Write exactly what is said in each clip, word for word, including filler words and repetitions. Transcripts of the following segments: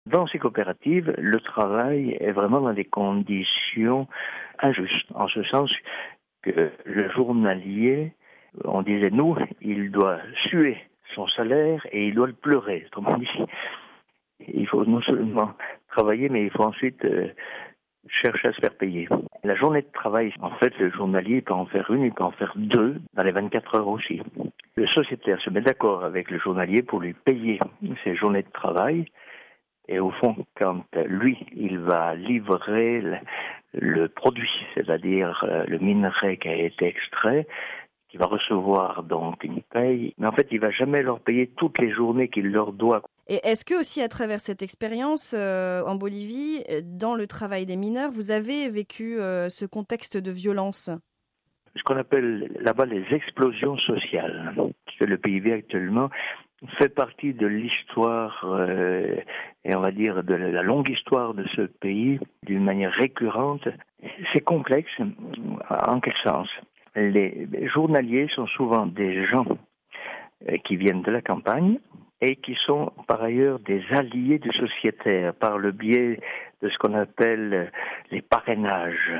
Dans ces coopératives, le travail est vraiment dans des conditions injustes, en ce sens que le journalier, on disait nous, il doit suer son salaire et il doit le pleurer. Autrement dit, il faut non seulement travailler, mais il faut ensuite euh, chercher à se faire payer. La journée de travail, en fait, le journalier peut en faire une, il peut en faire deux dans les vingt-quatre heures aussi. Le sociétaire se met d'accord avec le journalier pour lui payer ses journées de travail. Et au fond, quand lui, il va livrer le, le produit, c'est-à-dire le minerai qui a été extrait, qui va recevoir donc une paye, mais en fait, il va jamais leur payer toutes les journées qu'il leur doit. Et est-ce que aussi à travers cette expérience euh, en Bolivie, dans le travail des mineurs, vous avez vécu euh, ce contexte de violence? Ce qu'on appelle là-bas les explosions sociales, que le pays vit actuellement, fait partie de l'histoire, euh, et on va dire de la longue histoire de ce pays, d'une manière récurrente. C'est complexe, en quel sens? Les journaliers sont souvent des gens qui viennent de la campagne et qui sont par ailleurs des alliés du sociétaire par le biais de ce qu'on appelle les parrainages.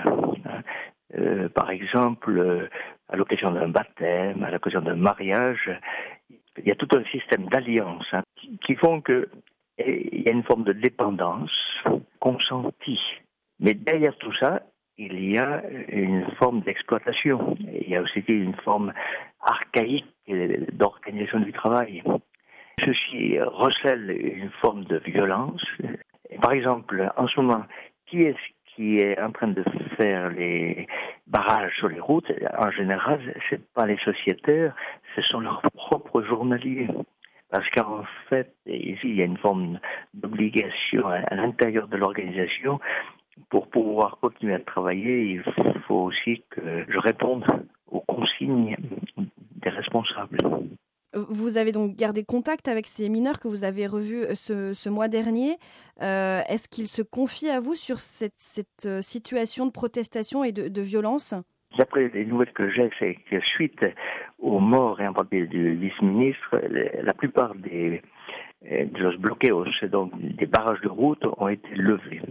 Euh, par exemple, euh, à l'occasion d'un baptême, à l'occasion d'un mariage, il y a tout un système d'alliances hein, qui, qui font que il y a une forme de dépendance consentie. Mais derrière tout ça, il y a une forme d'exploitation. Il y a aussi une forme archaïque d'organisation du travail. Ceci recèle une forme de violence. Par exemple, en ce moment, qui est-ce qui est en train de faire les barrages sur les routes? En général, ce n'est pas les sociétaires, ce sont leurs propres journaliers. Parce qu'en fait, ici, il y a une forme d'obligation à l'intérieur de l'organisation. Pour pouvoir continuer à travailler, il faut aussi que je réponde aux consignes des responsables. Vous avez donc gardé contact avec ces mineurs que vous avez revus ce, ce mois dernier. Euh, est-ce qu'ils se confient à vous sur cette, cette situation de protestation et de, de violence? D'après les nouvelles que j'ai, c'est que suite aux morts et en particulier du vice-ministre, la plupart des, de los bloqueos, donc des barrages de route, ont été levés.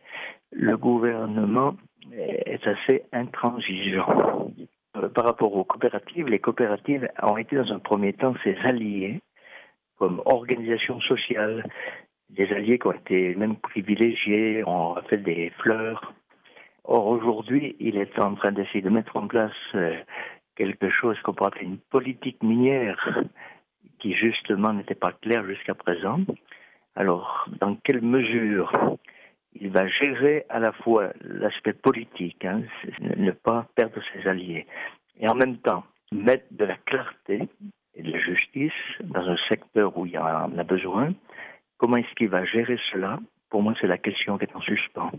Le gouvernement est assez intransigeant. Par rapport aux coopératives, les coopératives ont été dans un premier temps ses alliés comme organisation sociale, des alliés qui ont été même privilégiés, ont fait des fleurs. Or aujourd'hui, il est en train d'essayer de mettre en place quelque chose qu'on pourrait appeler une politique minière qui justement n'était pas claire jusqu'à présent. Alors, dans quelle mesure il va gérer à la fois l'aspect politique, hein, ne pas perdre ses alliés, et en même temps mettre de la clarté et de la justice dans un secteur où il y en a besoin. Comment est-ce qu'il va gérer cela? Pour moi, c'est la question qui est en suspens.